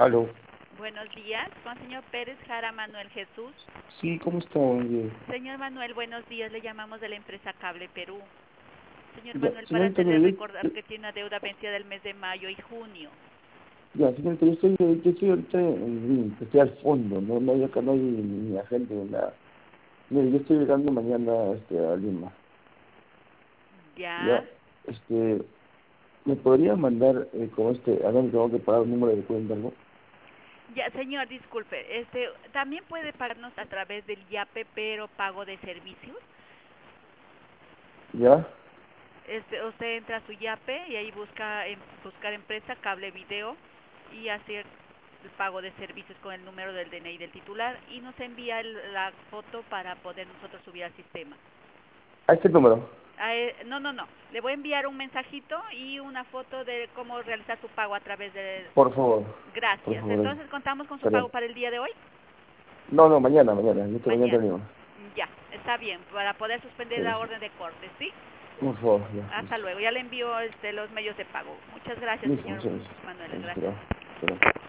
Aló. Buenos días, con señor Pérez Jara Manuel Jesús. Sí, ¿cómo está? Oye, Señor Manuel, buenos días, le llamamos de la empresa Cable Perú. Señor ya, Manuel, para señorita, hacerle mire, recordar yo- que tiene una deuda vencida del mes de mayo y junio. ya, señorita, yo estoy ahorita estoy al fondo, no hay acá, no hay ni agente ni nada. Mire, yo estoy llegando mañana, a Lima, ya, Ya, ¿me podría mandar, a dónde tengo que pagar el número de cuenta, no? ya, señor, disculpe, también puede pagarnos a través del YAPE, pero pago de servicios. ¿Ya? Usted entra a su YAPE y ahí buscar empresa, cable video y hacer el pago de servicios con el número del DNI del titular y nos envía la foto para poder nosotros subir al sistema. A este número, No. Le voy a enviar un mensajito y una foto de cómo realizar su pago a través de... por favor, por Gracias. favor, Entonces, ¿contamos con su estaría. pago para el día de hoy? No, mañana, yo estoy mañana Mañana. en Lima. Ya, está bien, para poder suspender Sí, la sí, orden de corte, ¿sí? por favor, ya, Hasta listo. luego. Ya le envío los medios de pago. Muchas gracias, Listo, señor muchas gracias. Manuel. Ahí, Gracias. espera.